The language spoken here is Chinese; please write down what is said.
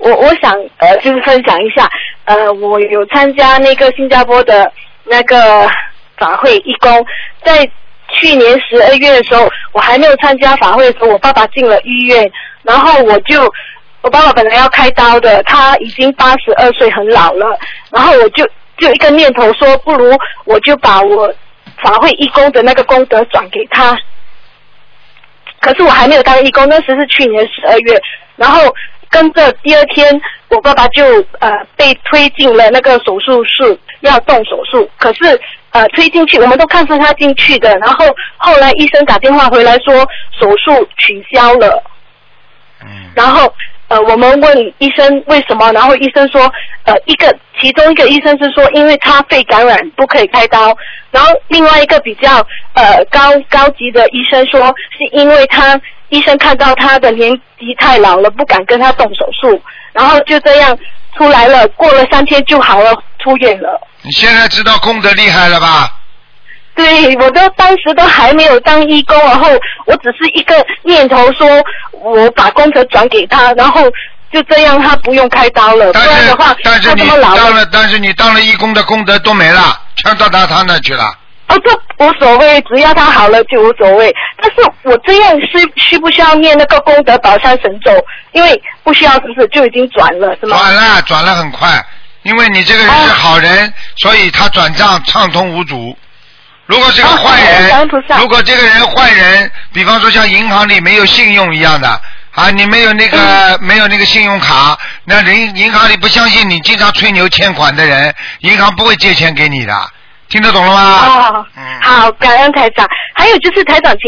我想就是分享一下，我有参加那个新加坡的那个法会义工，在去年12月的时候，我还没有参加法会的时候，我爸爸进了医院，然后我爸爸本来要开刀的，他已经82岁很老了，然后我就一个念头说，不如我就把我法会义工的那个功德转给他。可是我还没有当义工，那时是去年12月，然后跟着第二天，我爸爸就被推进了那个手术室，要动手术。可是推进去，我们都看着他进去的，然后后来医生打电话回来说手术取消了。然后我们问医生为什么，然后医生说其中一个医生是说因为他肺感染不可以开刀，然后另外一个比较高级的医生说是因为医生看到他的年纪太老了，不敢跟他动手术，然后就这样出来了，过了3天就好了，出院了。 你现在知道功德厉害了吧？ 对，我当时都还没有当义工，然后我只是一个念头说我把功德转给他，然后就这样他不用开刀了，不然的话他这么老了。 但是你当了义工的功德都没了，全到他那去了。 这无所谓，只要他好了就无所谓。但是我这样需不需要念那个功德宝山神咒？因为不需要，是不是就已经转了，是吗？ 转了很快，因为你这个人是好人，所以他转账畅通无阻。如果是个坏人，如果这个人坏人，比方说像银行里没有信用一样的啊，你没有那个信用卡，那银行里不相信你经常吹牛欠款的人，银行不会借钱给你的，听得懂了吗？ 好，感恩台长。还有就是台长，